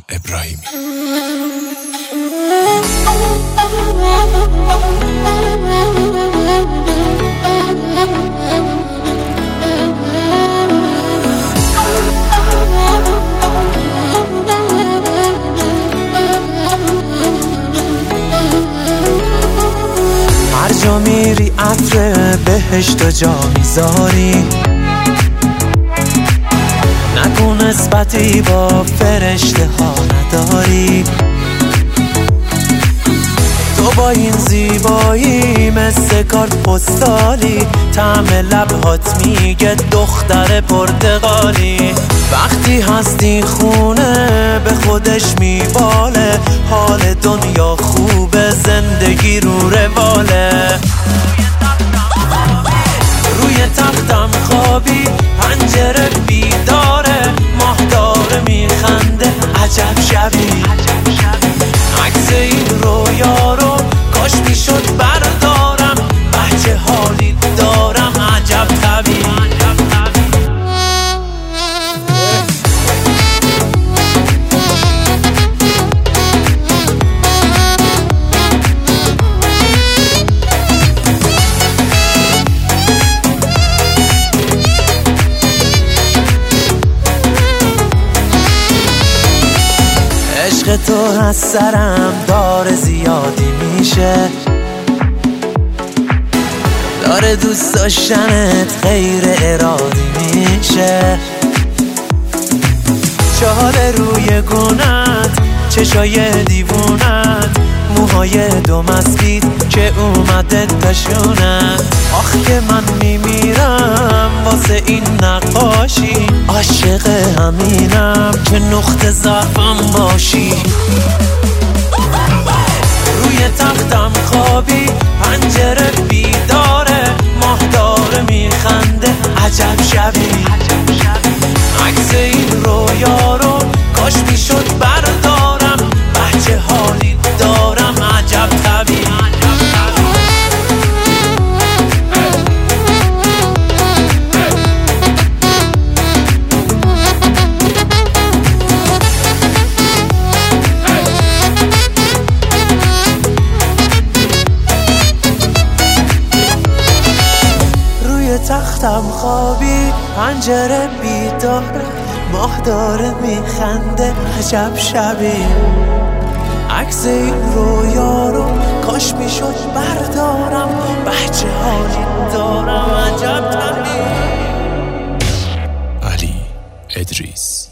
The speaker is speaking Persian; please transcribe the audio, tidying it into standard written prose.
ابراهیمی. هر جا میری عطر بهشت و جا میذاری، نگو نسبتی با فرشته ها نداری. تو با این زیبایی مثل کارت پستالی، طعم لبهات میگه دختر پرتغالی. وقتی هستی خونه به خودش میباله، حال دنیا خوبه زندگی رو رواله. روی تختم خوابی پنجره بیداره، ماه داره میخنده عجب شبی. عکس این رویا رو کاش میشد بردارم، بچه حالی دارم عجب طبیعی. عشق تو از سرم داره زیادی میشه، داره دوست داشتنت غیر ارادی میشه. چهار روی گونت، چشای دیوونت، موهای دو مسبید که اومده تشونت. آخ که من میمیرم واسه این نقاشی، عاشق همینم که نقطه ضعفم باشی. روی تختم خوابی پنجره بیداره، ماه داره میخنده عجب شبی. عکس این رویا رو کاش میشد بردارم، بچه حالی دارم عجب طبیعی. تختم خوابی پنجره بیداره، ماه داره میخنده عجب شبی. عکس این رویا رو کاش میشد بردارم، بچه حالی دارم عجب طبیعی. علی ادریس.